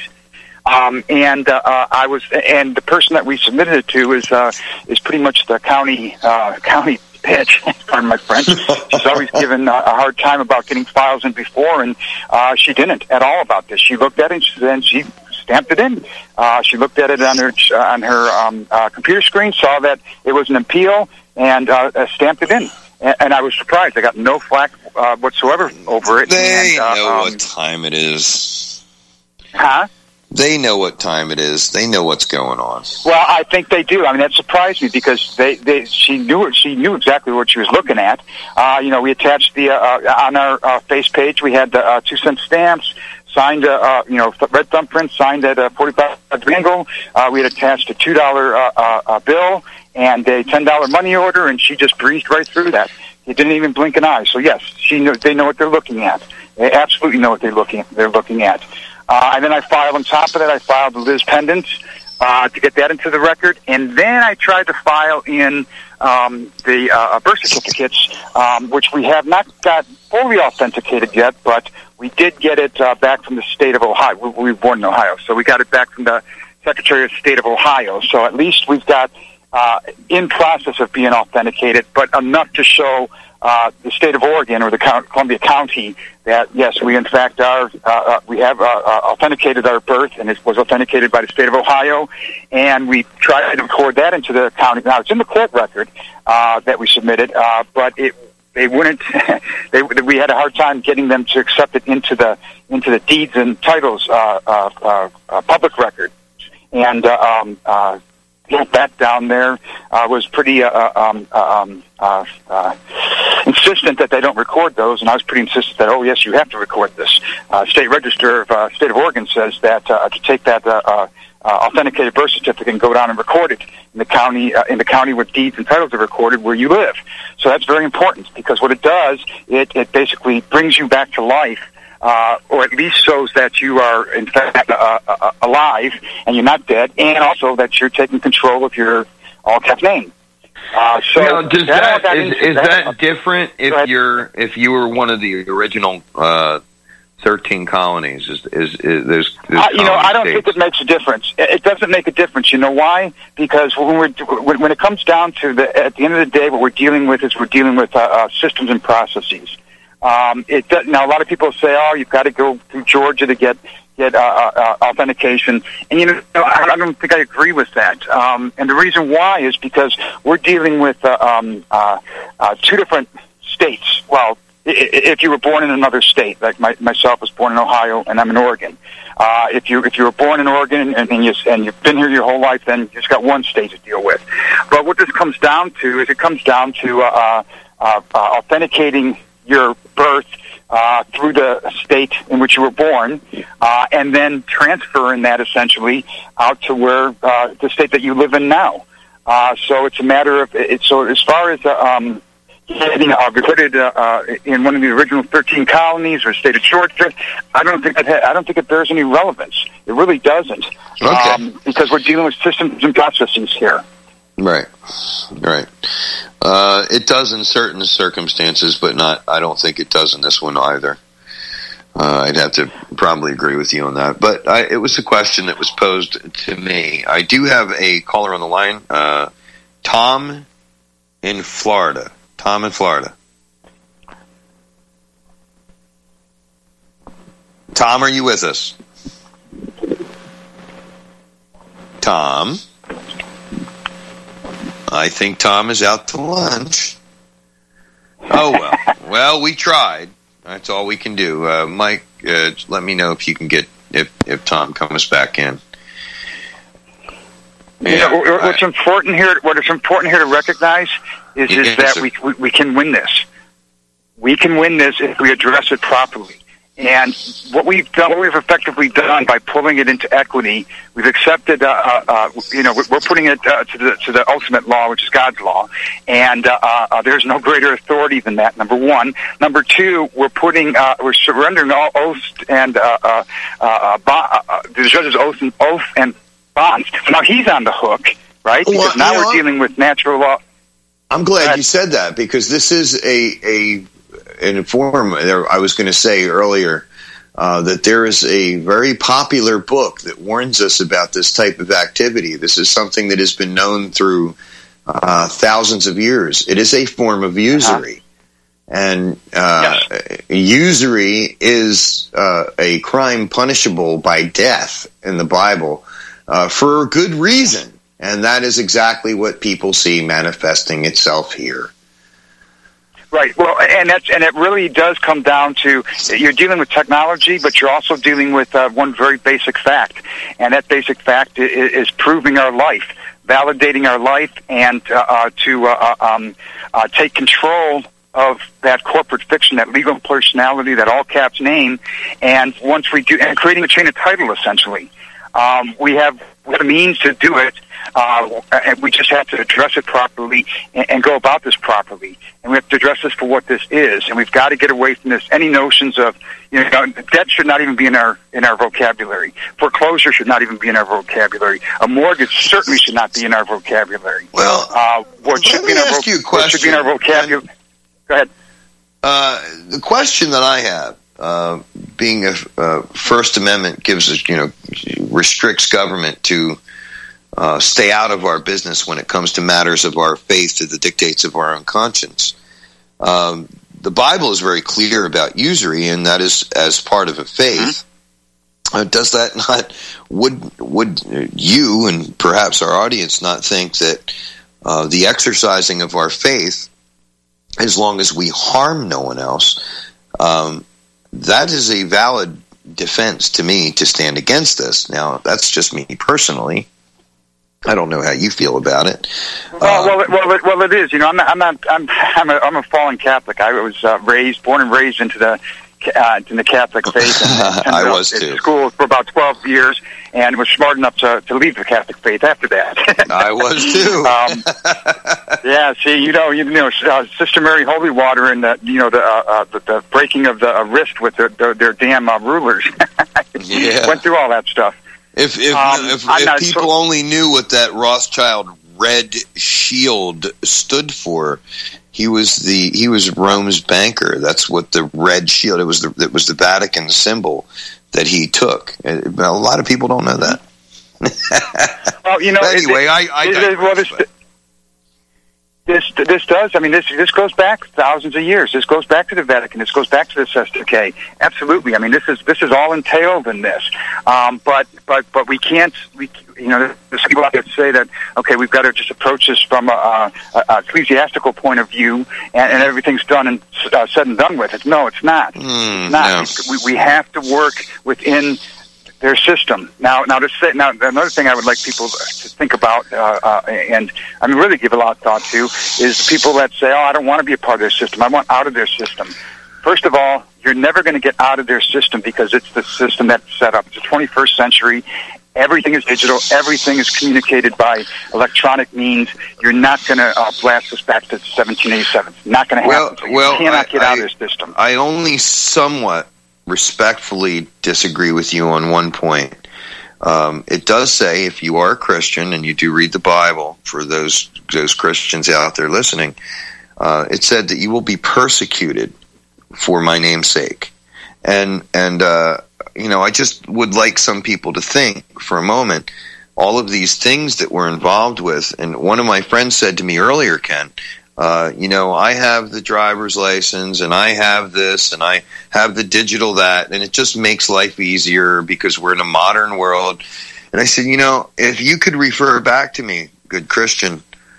Um, and uh, uh, I was, and the person that we submitted it to is uh, is pretty much the county uh, county. pitch, pardon my French. She's always given uh, a hard time about getting files in before, and uh, she didn't at all about this. She looked at it and she, and she stamped it in. Uh, she looked at it on her uh, on her um, uh, computer screen, saw that it was an appeal, and uh, uh, stamped it in. And, and I was surprised. I got no flack uh, whatsoever over it. They and, uh, know um, what time it is. Huh? They know what time it is. They know what's going on. Well, I think they do. I mean, that surprised me because they, they she knew she knew exactly what she was looking at. Uh, you know, we attached the uh, on our uh, face page. We had the uh, two cent stamps signed. Uh, uh, you know, red thumbprint signed at a forty-five degree angle. Uh, we had attached a two dollar uh, uh, uh, bill and a ten dollar money order, and she just breezed right through that. It didn't even blink an eye. So yes, she knew. They know what they're looking at. They absolutely know what they're looking. They're looking at. Uh, and then I filed on top of that. I filed the Liz pendant uh, to get that into the record, and then I tried to file in um, the uh, birth certificates, um, which we have not got fully authenticated yet, but we did get it uh, back from the state of Ohio. We, we were born in Ohio, so we got it back from the Secretary of State of Ohio. So at least we've got uh, in process of being authenticated, but enough to show uh, the state of Oregon or the Columbia County that yes, we in fact are. Uh, uh, we have uh, uh, authenticated our birth, and it was authenticated by the state of Ohio. And we tried to record that into the county. Now it's in the court record uh, that we submitted, uh, but it they wouldn't. they we had a hard time getting them to accept it into the into the deeds and titles uh, uh, uh, uh, public record. And uh, um, uh, that down there uh, was pretty uh, um, um, uh, uh, insistent that they don't record those, and I was pretty insistent that, oh, yes, you have to record this. Uh, State Register of uh, State of Oregon says that uh, to take that uh, uh, authenticated birth certificate and go down and record it in the county uh, in the county where deeds and titles are recorded where you live. So that's very important because what it does, it, it basically brings you back to life. Uh, or at least shows that you are, in fact, uh, uh, alive and you're not dead, and also that you're taking control of your all-cap name. Uh, so now, does that, that is, is that uh, different if you're if you were one of the original uh, thirteen colonies? Is is, is there's, there's uh, you know, I don't states. think it makes a difference. It doesn't make a difference. You know why? Because when we're when, when it comes down to the at the end of the day, what we're dealing with is we're dealing with uh, uh, systems and processes. Um, it does, now a lot of people say, "Oh, you've got to go through Georgia to get get uh, uh, authentication," and you know, I, I don't think I agree with that. Um, and the reason why is because we're dealing with uh, um, uh, uh, two different states. Well, if you were born in another state, like my, myself was born in Ohio and I'm in Oregon. Uh, if you if you were born in Oregon and, and you and you've been here your whole life, then you've just got one state to deal with. But what this comes down to is it comes down to uh, uh, uh, authenticating your birth uh, through the state in which you were born, uh, and then transferring that essentially out to where uh, the state that you live in now. Uh, so it's a matter of it. So as far as uh, um, getting uh, recorded uh, uh, in one of the original thirteen colonies or state of Georgia, I don't think that ha- I don't think it bears any relevance. It really doesn't, okay. um, because we're dealing with systems and processes here. Right, right. Uh, it does in certain circumstances, but not. I don't think it does in this one either. Uh, I'd have to probably agree with you on that. But I, it was a question that was posed to me. I do have a caller on the line, uh, Tom in Florida. Tom in Florida. Tom, are you with us? Tom? I think Tom is out to lunch. Oh, well. Well, we tried. That's all we can do. Uh, Mike, uh, let me know if you can get, if, if Tom comes back in. Yeah, you know, what's I, important here, what is important here to recognize is, is yeah, that we, we we can win this. We can win this if we address it properly. And what we've done, what we've effectively done by pulling it into equity, we've accepted. Uh, uh, uh, you know, we're putting it uh, to the to the ultimate law, which is God's law, and uh, uh, there's no greater authority than that. Number one. Number two, we're putting, uh, we're surrendering all oaths and uh, uh, uh, uh, uh, the judge's oath and oath and bonds. So now he's on the hook, right? Because well, now we're know, dealing with natural law. I'm glad you said that because this is a a. In form, there, I was going to say earlier uh, that there is a very popular book that warns us about this type of activity. This is something that has been known through uh, thousands of years. It is a form of usury. Uh-huh. And uh, yes. usury is uh, a crime punishable by death in the Bible uh, for a good reason. And that is exactly what people see manifesting itself here. Right. Well, and that's and it really does come down to you're dealing with technology, but you're also dealing with uh, one very basic fact, and that basic fact is, is proving our life, validating our life, and uh, uh, to uh, um, uh, take control of that corporate fiction, that legal personality, that all caps name, and once we do, and creating a chain of title, essentially, um, we have we have a means to do it. Uh, and we just have to address it properly and, and go about this properly. And we have to address this for what this is. And we've got to get away from this. Any notions of, you know, debt should not even be in our in our vocabulary. Foreclosure should not even be in our vocabulary. A mortgage certainly should not be in our vocabulary. Well, uh, what should be in our ask you a what should be in our vocabulary? Go ahead. Uh, the question that I have, uh, being a uh, First Amendment gives us, you know, restricts government to Uh, stay out of our business when it comes to matters of our faith to the dictates of our own conscience. Um, the Bible is very clear about usury, and that is as part of a faith. Mm-hmm. Uh, does that not, would would you and perhaps our audience not think that uh, the exercising of our faith, as long as we harm no one else, um, that is a valid defense to me to stand against this? Now, that's just me personally. I don't know how you feel about it. Well, well, well, it, well, it is. You know, I'm not. I'm not. I'm. I'm a, I'm a fallen Catholic. I was uh, raised, born and raised into the uh, in the Catholic faith. And, and I was at too. School for about twelve years, and was smart enough to to leave the Catholic faith after that. I was too. um, yeah. See, you know, you know, uh, Sister Mary Holywater and the, you know, the uh, uh, the, the breaking of the uh, wrist with their their, their damn uh, rulers. Yeah. Went through all that stuff. If if, Um, if, I'm if not people so- only knew what that Rothschild red shield stood for, he was the he was Rome's banker. That's what the red shield. It was the it was the Vatican symbol that he took. A lot of people don't know that. Well, you know. But anyway, it, I, I it, digress, well, this, but- This this does. I mean, this this goes back thousands of years. This goes back to the Vatican. This goes back to the S T K. Absolutely. I mean, this is this is all entailed in this. Um, but but but we can't. We you know, there's people out there that say that okay, we've got to just approach this from a, a, a ecclesiastical point of view, and, and everything's done and uh, said and done with. It. No, it's not. Mm, it's not. no. We we have to work within their system. Now, now to say, now another thing I would like people to think about, uh, uh, and I mean really give a lot of thought to, is the people that say, "Oh, I don't want to be a part of their system. I want out of their system." First of all, you're never going to get out of their system because it's the system that's set up. It's the twenty-first century. Everything is digital. Everything is communicated by electronic means. You're not going to uh, blast us back to seventeen eighty-seven. It's not going to happen. Well, you well, cannot I, get out I, of this system. I only somewhat respectfully disagree with you on one point. Um, it does say if you are a Christian and you do read the Bible, for those those Christians out there listening, uh, it said that you will be persecuted for my name's sake. And, and uh, you know, I just would like some people to think for a moment, all of these things that we're involved with. And one of my friends said to me earlier, Ken, Uh, you know, I have the driver's license and I have this and I have the digital that, and it just makes life easier because we're in a modern world. And I said, you know, if you could refer back to me, good Christian,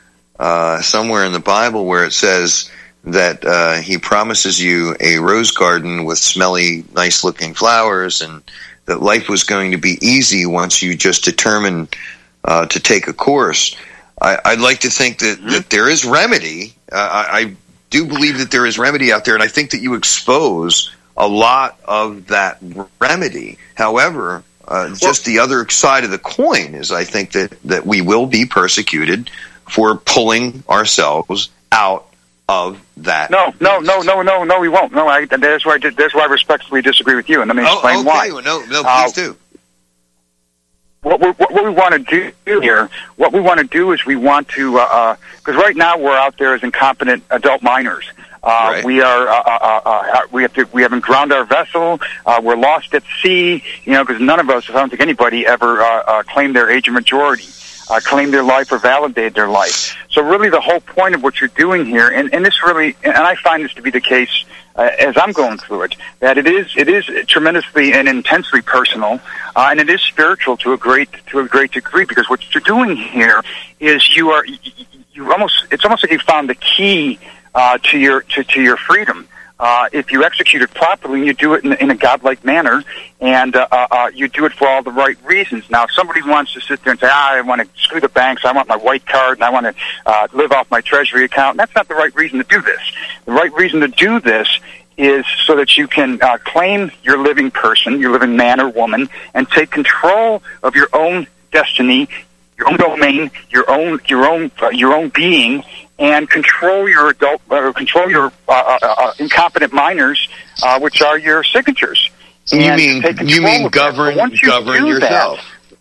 uh, somewhere in the Bible where it says that uh, he promises you a rose garden with smelly, nice-looking flowers and that life was going to be easy once you just determined uh, to take a course, I, I'd like to think that, mm-hmm. that there is remedy. Uh, I, I do believe that there is remedy out there, and I think that you expose a lot of that remedy. However, uh, well, just the other side of the coin is I think that, that we will be persecuted for pulling ourselves out of that. No, no, no, no, no, no, we won't. No, I, that's why I did, that's why I respectfully disagree with you, and let me explain oh, okay. why. Well, no, no, please uh, do. What we, what we want to do here, what we want to do is we want to, because uh, uh, right now we're out there as incompetent adult minors. Uh, right. We are, uh, uh, uh, we have to, we haven't ground our vessel. Uh, we're lost at sea, you know, because none of us, I don't think anybody ever uh, uh, claimed their age of majority, uh, claimed their life or validated their life. So really, the whole point of what you're doing here, and, and this really, and I find this to be the case uh, as I'm going through it, that it is, it is tremendously and intensely personal, uh, and it is spiritual to a great, to a great degree, because what you're doing here is you are, you almost, it's almost like you found the key uh, to your to, to your freedom. Uh, if you execute it properly and you do it in, in a godlike manner, and uh, uh, you do it for all the right reasons. Now, if somebody wants to sit there and say, ah, I want to screw the banks, I want my white card, and I want to uh, live off my treasury account, that's not the right reason to do this. The right reason to do this is so that you can uh, claim your living person, your living man or woman, and take control of your own destiny, your own domain, your own your own uh, your own being, and control your adult or uh, control your uh, uh, uh, incompetent minors, uh, which are your signatures. You and mean take you mean govern once you govern do yourself?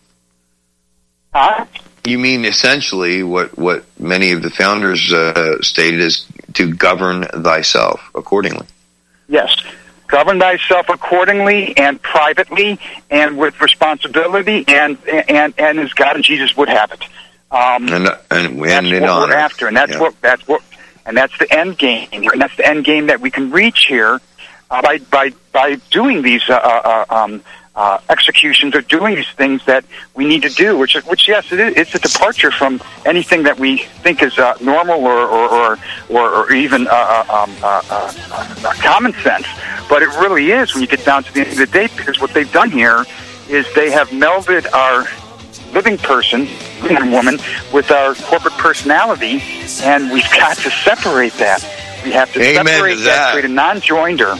That, huh? You mean essentially what what many of the founders uh, stated is to govern thyself accordingly. Yes. Govern thyself accordingly and privately and with responsibility and and, and as God and Jesus would have it. Um, and and, that's and in what honor. we're after, and that's yeah. what that's what, and that's the end game, and that's the end game that we can reach here uh, by by by doing these uh, uh, um, uh, executions or doing these things that we need to do. Which, which yes, it is, it's a departure from anything that we think is uh, normal or or or, or, or even uh, uh, um, uh, uh, uh, common sense. But it really is when you get down to the end of the day, because what they've done here is they have melded our living person, man and woman, with our corporate personality, and we've got to separate that. We have to Amen separate to that, that, create a non-joinder.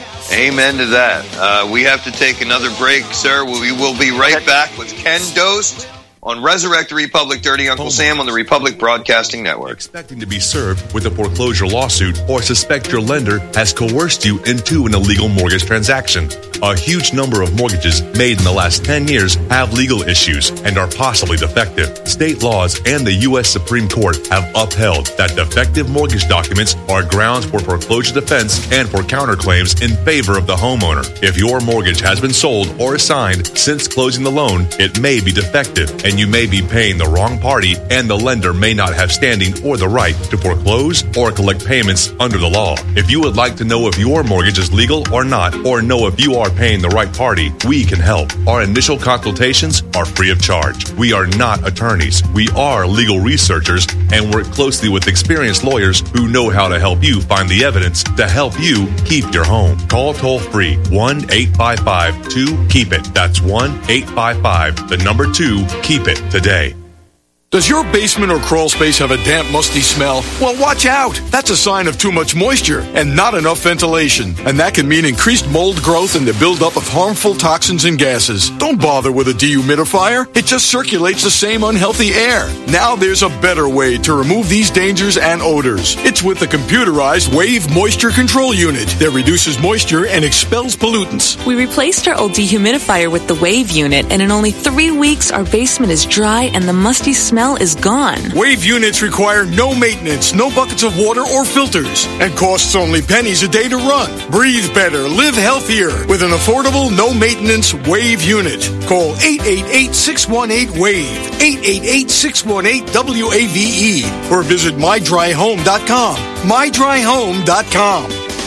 Amen to that. Uh, we have to take another break, sir. We will be right back with Ken Dost on Resurrect the Republic, Dirty Uncle Sam on the Republic Broadcasting Network. Expecting to be served with a foreclosure lawsuit or suspect your lender has coerced you into an illegal mortgage transaction. A huge number of mortgages made in the last ten years have legal issues and are possibly defective. State laws and the U S Supreme Court have upheld that defective mortgage documents are grounds for foreclosure defense and for counterclaims in favor of the homeowner. If your mortgage has been sold or assigned since closing the loan, it may be defective, and you may be paying the wrong party, and the lender may not have standing or the right to foreclose or collect payments under the law. If you would like to know if your mortgage is legal or not, or know if you are paying the right party, we can help. Our initial consultations are free of charge. We are not attorneys. We are legal researchers and work closely with experienced lawyers who know how to help you find the evidence to help you keep your home. Call toll free one eight five five two keep it. That's one eight five five, the number two, keep it today. Does your basement or crawl space have a damp, musty smell? Well, watch out. That's a sign of too much moisture and not enough ventilation. And that can mean increased mold growth and the buildup of harmful toxins and gases. Don't bother with a dehumidifier. It just circulates the same unhealthy air. Now there's a better way to remove these dangers and odors. It's with the computerized Wave Moisture Control Unit that reduces moisture and expels pollutants. We replaced our old dehumidifier with the Wave unit, and in only three weeks, our basement is dry and the musty smell is gone. Wave units require no maintenance, no buckets of water or filters, and costs only pennies a day to run. Breathe better, live healthier with an affordable, no-maintenance Wave unit. Call eight eight eight, six one eight, WAVE, eight eight eight, six one eight, W A V E, or visit my dry home dot com, my dry home dot com.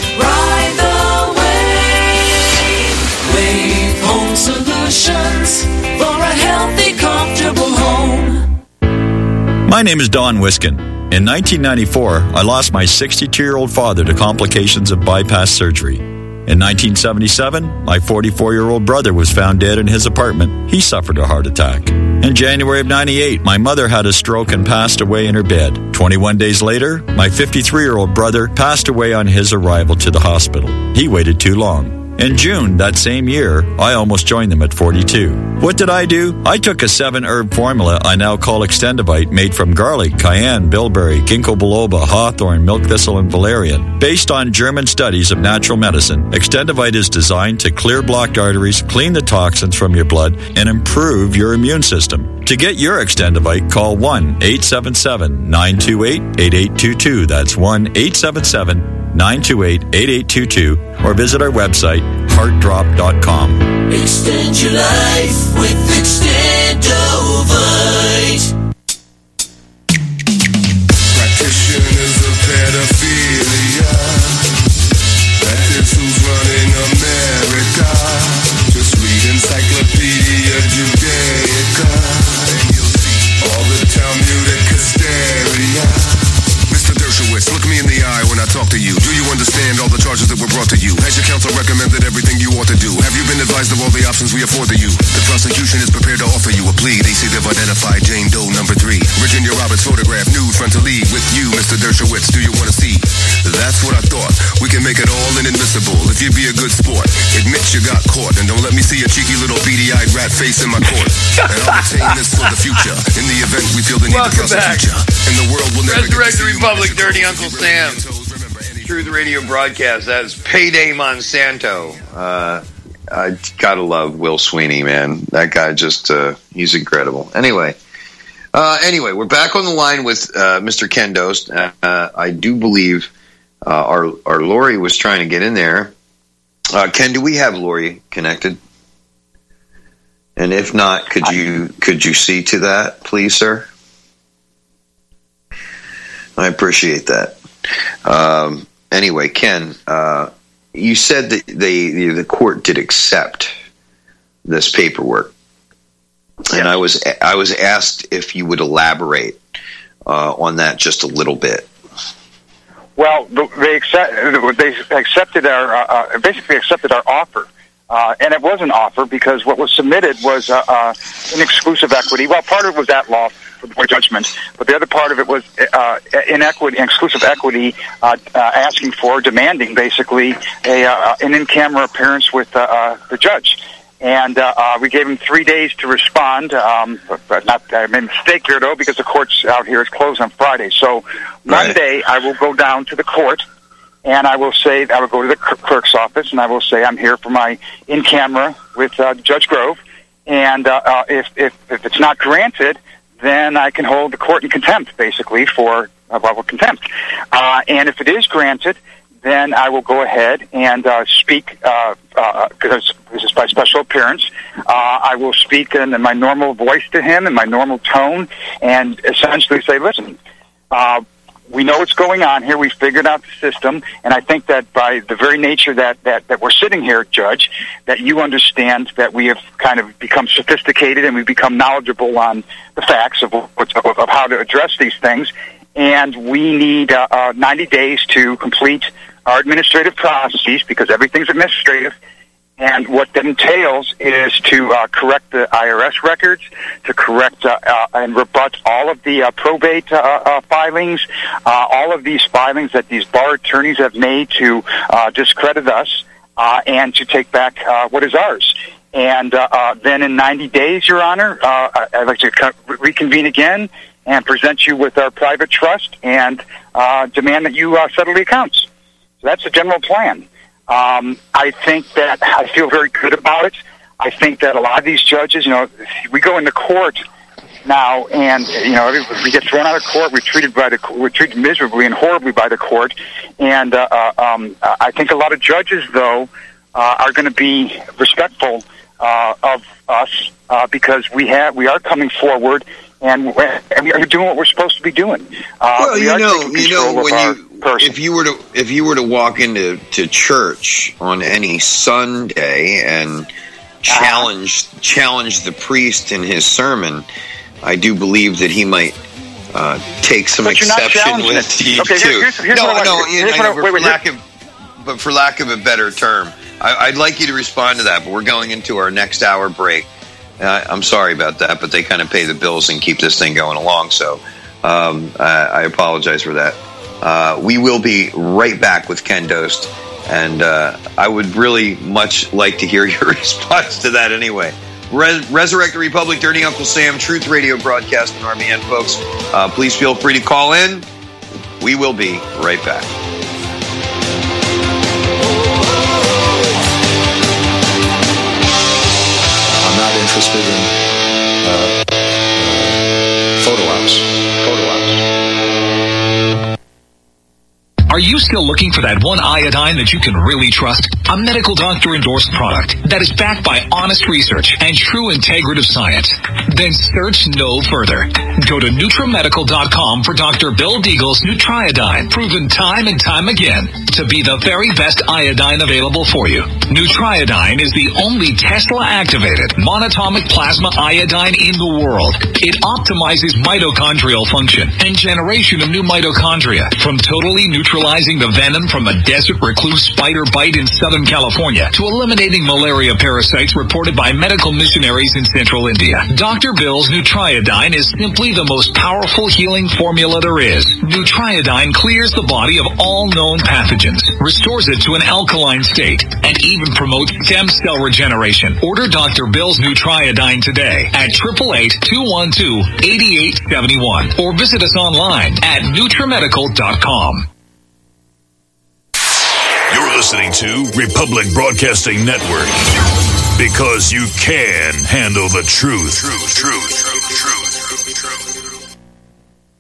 Ride the wave. Wave Home Solutions for a healthy, comfortable home. My name is Don Wiskin. In nineteen ninety-four, I lost my sixty-two-year-old father to complications of bypass surgery. In nineteen seventy-seven, my forty-four-year-old brother was found dead in his apartment. He suffered a heart attack. In January of ninety-eight, my mother had a stroke and passed away in her bed. twenty-one days later, my fifty-three-year-old brother passed away on his arrival to the hospital. He waited too long. In June that same year, I almost joined them at forty-two. What did I do? I took a seven-herb formula I now call Extendivite, made from garlic, cayenne, bilberry, ginkgo biloba, hawthorn, milk thistle, and valerian. Based on German studies of natural medicine, Extendivite is designed to clear blocked arteries, clean the toxins from your blood, and improve your immune system. To get your Extendivite, call one eight seven seven, nine two eight, eight eight two two. That's one eight seven seven, nine two eight, eight eight two two, or visit our website, heart drop dot com. Extend your life with Extendovite. Practitioners of pedophilia. That is who's running America. Just read Encyclopedia Judaica. All the Talmudic hysteria. Mister Dershowitz, look me in the eye when I I talk to you? Do you understand all the charges that were brought to you? Has your counsel recommended everything you ought to do? Have you been advised of all the options we afford to you? The prosecution is prepared to offer you a plea. They say they've identified Jane Doe number three. Virginia Roberts photograph, nude front to lead. With you, Mister Dershowitz, do you want to see? That's what I thought. We can make it all inadmissible if you be a good sport. Admit you got caught, and don't let me see a cheeky little beady-eyed rat face in my court. And I'll retain this for the future. In the event we feel the need Welcome to prosecute you. And the world will never Resurrect the Republic, Dirty Uncle Sam. Truth Radio broadcast. That's Payday Monsanto. Uh, I gotta love Will Sweeney, man. That guy just, uh, he's incredible. Anyway, uh, anyway, we're back on the line with uh, Mister Ken Dost. Uh, I do believe uh, our our Lori was trying to get in there. Uh, Ken, do we have Lori connected? And if not, could you could you see to that, please, sir? I appreciate that. Um, anyway, Ken, uh, you said that they the court did accept this paperwork, and I was I was asked if you would elaborate uh, on that just a little bit. Well, they accept, they accepted our uh, basically accepted our offer. Uh, and it was an offer because what was submitted was uh, uh, an exclusive equity. Well, part of it was at law for judgment, but the other part of it was uh, inequity, exclusive equity, uh, uh, asking for, demanding, basically, a uh, an in-camera appearance with uh, uh, the judge. And uh, uh, we gave him three days to respond. Um, but not, I made a mistake here, though, because the court's out here is closed on Friday. So Monday, I will go down to the court. And I will say, I will go to the clerk's office, and I will say I'm here for my in-camera with uh, Judge Grove. And uh, uh, if, if if it's not granted, then I can hold the court in contempt, basically, for uh, well, contempt. Uh, and if it is granted, then I will go ahead and uh, speak, because uh, uh, this is by special appearance. Uh, I will speak in my normal voice to him, in my normal tone, and essentially say, listen, uh, we know what's going on here. We figured out the system, and I think that by the very nature that, that, that we're sitting here, Judge, that you understand that we have kind of become sophisticated and we've become knowledgeable on the facts of, of, of how to address these things, and we need uh, uh, ninety days to complete our administrative processes because everything's administrative. And what that entails is to uh, correct the I R S records, to correct uh, uh, and rebut all of the uh, probate uh, uh, filings, uh, all of these filings that these bar attorneys have made to uh, discredit us, uh, and to take back uh, what is ours. And uh, uh, then in ninety days, Your Honor, uh, I'd like to reconvene again and present you with our private trust and uh, demand that you uh, settle the accounts. So that's the general plan. Um, I think that I feel very good about it. I think that a lot of these judges, you know, we go into court now, and you know, we get thrown out of court. We're treated by the we're treated miserably and horribly by the court. And uh, uh, um, I think a lot of judges, though, uh, are going to be respectful uh, of us uh, because we have we are coming forward. And we're doing what we're supposed to be doing. Uh, well, we you know, you know, when you person. if you were to if you were to walk into to church on any Sunday and challenge uh, challenge the priest in his sermon, I do believe that he might uh, take some but exception with you okay, too. Here's, here's no, what no, I, here's I, what for wait, wait, lack of, but for lack of a better term, I, I'd like you to respond to that. But we're going into our next hour break. Uh, I'm sorry about that, but they kind of pay the bills and keep this thing going along. So um, I, I apologize for that. Uh, we will be right back with Ken Dost, and uh, I would really much like to hear your response to that anyway. Res- Resurrect the Republic, Dirty Uncle Sam, Truth Radio broadcast on R B N, folks. Uh, please feel free to call in. We will be right back. Not interested in uh, uh, photo ops. Photo ops. Are you still looking for that one iodine that you can really trust? A medical doctor endorsed product that is backed by honest research and true integrative science? Then search no further. Go to Nutramedical dot com for Doctor Bill Deagle's Nutriodine, proven time and time again to be the very best iodine available for you. Nutriodine is the only Tesla-activated monatomic plasma iodine in the world. It optimizes mitochondrial function and generation of new mitochondria from totally neutral neutralizing the venom from a desert recluse spider bite in Southern California to eliminating malaria parasites reported by medical missionaries in Central India. Doctor Bill's Nutriodine is simply the most powerful healing formula there is. Nutriodine clears the body of all known pathogens, restores it to an alkaline state, and even promotes stem cell regeneration. Order Doctor Bill's Nutriodine today at eight eight eight, two one two, eight eight seven one or visit us online at Nutrimedical dot com. You're listening to Republic Broadcasting Network because you can handle the truth. Truth, truth, truth.